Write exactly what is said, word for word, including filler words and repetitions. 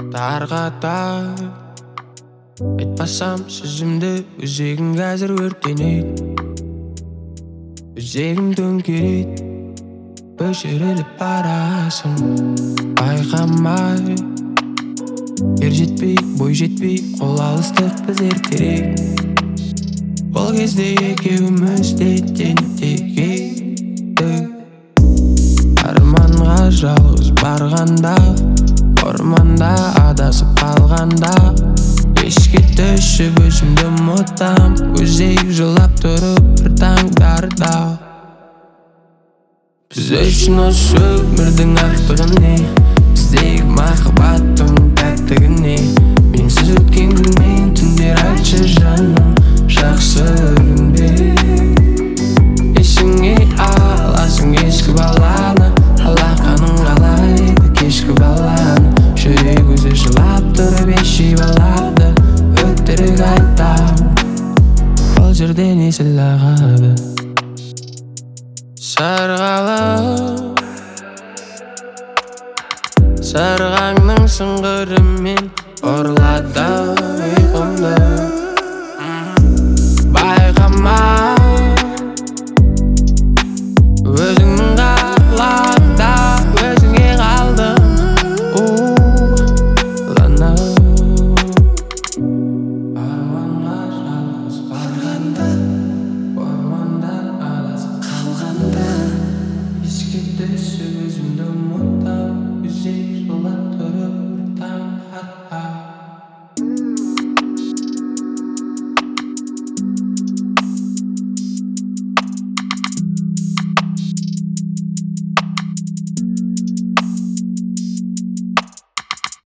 тарғата айтпасам сөзімді өзегім қазір өртенеді, өзегім төңкереді, өшіріліп барасың байқамай. Ер жетпей, бой жетпей, қол алыстық біз ертерек. Ол кезде екеуміз де тентек едік. Арманға жалғыз барғанда, орманда адасып қалғанда, ешке түсіп өзімді ұмытам, өзек жылап тұрып бір таңдарда. Біз үшін осы өмірдің ақтығы не? Біздегі махаббаттың тәттігі не? Менсіз өткен күн мен түндер айтшы жаным, жақсы күнде. Есіңе аласың ескі баланы, алақаның қалайды кешкі баланы. Жүрек өзі жылап тұрып ешей балады, өтірік айтам, ол жерден есіл ағады. Сарғалып сарғаңның сыңғырымен